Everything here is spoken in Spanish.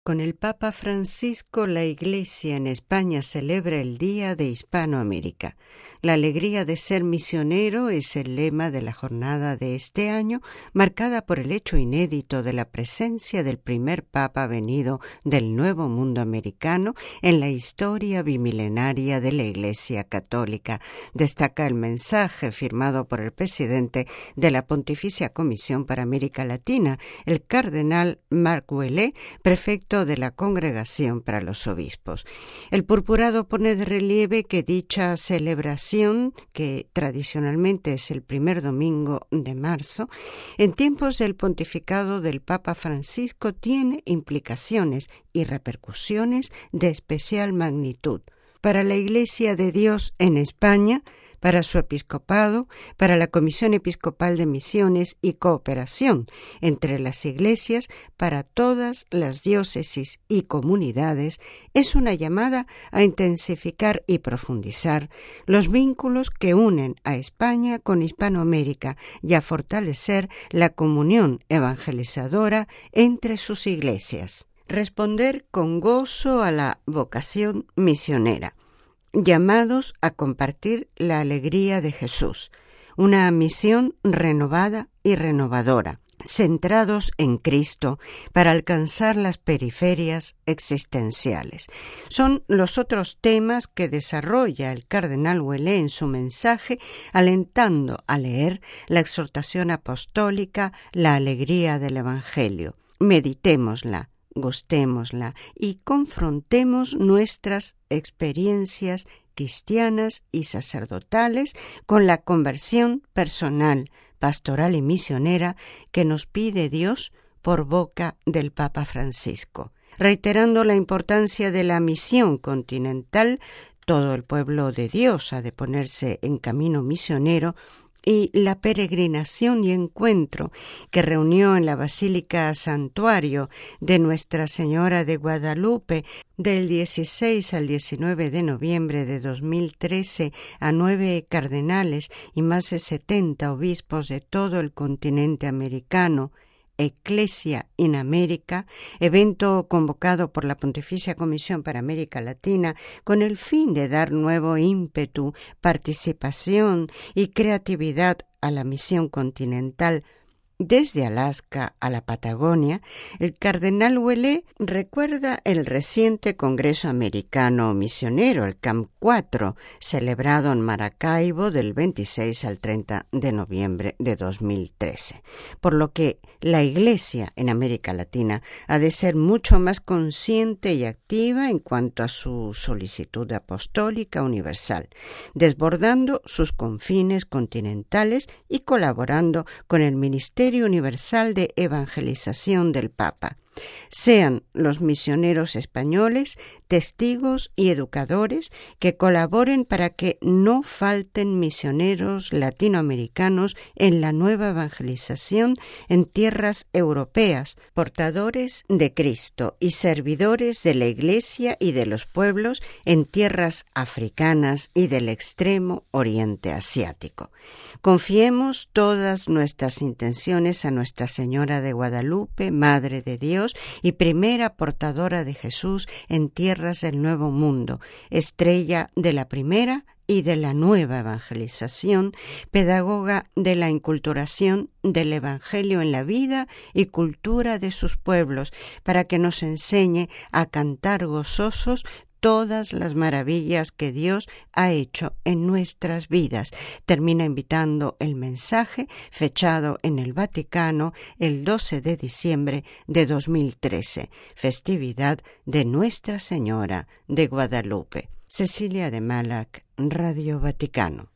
Con el Papa Francisco, la Iglesia en España celebra el Día de Hispanoamérica. La alegría de ser misionero es el lema de la jornada de este año, marcada por el hecho inédito de la presencia del primer Papa venido del Nuevo Mundo americano en la historia bimilenaria de la Iglesia Católica. Destaca el mensaje firmado por el presidente de la Pontificia Comisión para América Latina, el cardenal Marc Ouellet, prefecto de la Congregación para los Obispos. El purpurado pone de relieve que dicha celebración, que tradicionalmente es el primer domingo de marzo, en tiempos del pontificado del Papa Francisco tiene implicaciones y repercusiones de especial magnitud para la Iglesia de Dios en España, para su episcopado, para la Comisión Episcopal de Misiones y Cooperación entre las iglesias, para todas las diócesis y comunidades, es una llamada a intensificar y profundizar los vínculos que unen a España con Hispanoamérica y a fortalecer la comunión evangelizadora entre sus iglesias. Responder con gozo a la vocación misionera. Llamados a compartir la alegría de Jesús, una misión renovada y renovadora, centrados en Cristo para alcanzar las periferias existenciales. Son los otros temas que desarrolla el cardenal Ouellet en su mensaje, alentando a leer la exhortación apostólica, la alegría del Evangelio. Meditémosla, gustémosla y confrontemos nuestras experiencias cristianas y sacerdotales con la conversión personal, pastoral y misionera que nos pide Dios por boca del Papa Francisco. Reiterando la importancia de la misión continental, todo el pueblo de Dios ha de ponerse en camino misionero, y la peregrinación y encuentro que reunió en la Basílica Santuario de Nuestra Señora de Guadalupe del 16 al 19 de noviembre de 2013 a 9 cardenales y más de 70 obispos de todo el continente americano, Ecclesia in America, evento convocado por la Pontificia Comisión para América Latina con el fin de dar nuevo ímpetu, participación y creatividad a la misión continental. Desde Alaska a la Patagonia, el cardenal Ouellet recuerda el reciente Congreso Americano Misionero, el CAM 4, celebrado en Maracaibo del 26 al 30 de noviembre de 2013, por lo que la Iglesia en América Latina ha de ser mucho más consciente y activa en cuanto a su solicitud apostólica universal, desbordando sus confines continentales y colaborando con el Ministerio Universal de Evangelización del Papa. Sean los misioneros españoles testigos y educadores que colaboren para que no falten misioneros latinoamericanos en la nueva evangelización en tierras europeas, portadores de Cristo y servidores de la Iglesia y de los pueblos en tierras africanas y del extremo oriente asiático. Confiemos todas nuestras intenciones a Nuestra Señora de Guadalupe, Madre de Dios y primera portadora de Jesús en tierras del Nuevo Mundo, estrella de la primera y de la nueva evangelización, pedagoga de la inculturación del Evangelio en la vida y cultura de sus pueblos, para que nos enseñe a cantar gozosos todas las maravillas que Dios ha hecho en nuestras vidas. Termina invitando el mensaje fechado en el Vaticano el 12 de diciembre de 2013, festividad de Nuestra Señora de Guadalupe. Cecilia de Malac, Radio Vaticano.